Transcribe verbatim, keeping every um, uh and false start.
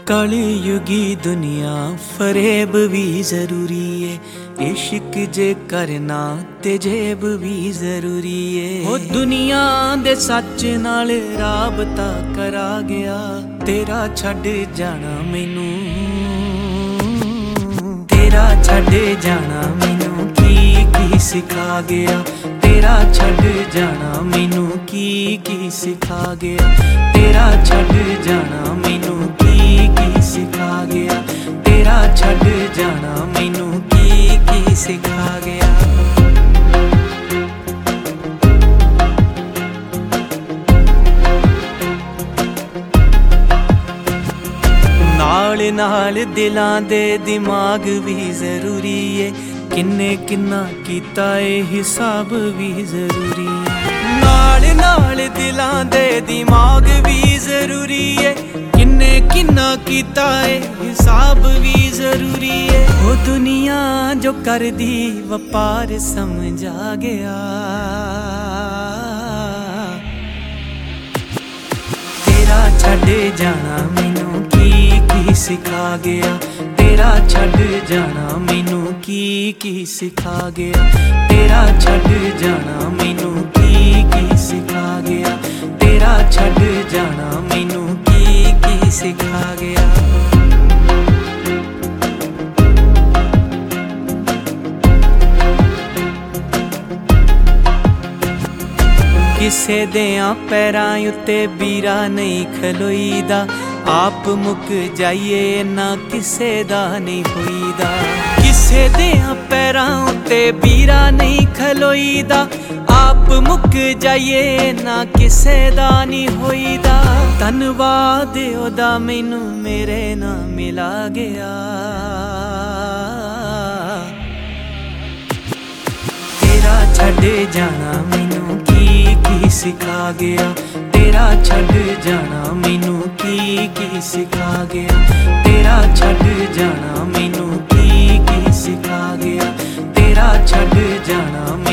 कलयुगी दुनिया फरेब भी जरूरी है, इश्क जे करना ते जेब भी जरूरी है। ओ दुनिया दे सच नाल राबता करा गया, तेरा छड़ जाना मैनू, तेरा छड़ जाना मैनू की की सिखा गया, तेरा छड़ जाना मैनू की की सिखा गया, तेरा छड़ जाना मैनू की की सिखा गया, तेरा छड़ जाना मैनू की की सिखा गया। नाल नाल दिलां दे दिमाग भी जरूरी है, किन्ने किन्ना कीता ए हिसाब भी जरूरी है। नाल नाल दिलां दे दिमाग भी जरूरी है, किन्ने किन्ना कीता ए हिसाब भी जरूरी है। ओ दुनिया जो कर दी वपार समझा गया, तेरा छड़ जाना मैनू की की सिखा गया, तेरा छड़ जाना मैनू की की सिखा गया, तेरा छड़ जाना मैनू की की सिखा गया, तेरा छड़ जाना मैनू की की सिखा गया। किसे देयां पैरां उत्ते बीरा नहीं खलोईदा, आप मुक जाइए ना किसे दा नहीं होईदा। किसे देयां पैरां उत्ते बीरा नहीं खलोईदा, आप मुक जाइए ना किसे दा नहीं होईदा। धन्नवाद ओदा मैनू मेरे ना मिला गया, तेरा छड़ जाना मैनू की की सिखा गया, तेरा छड़ जाना मैनू की की सिखा गया, तेरा छड़ जाना मैनू की की सिखा गया, तेरा छड़ जाना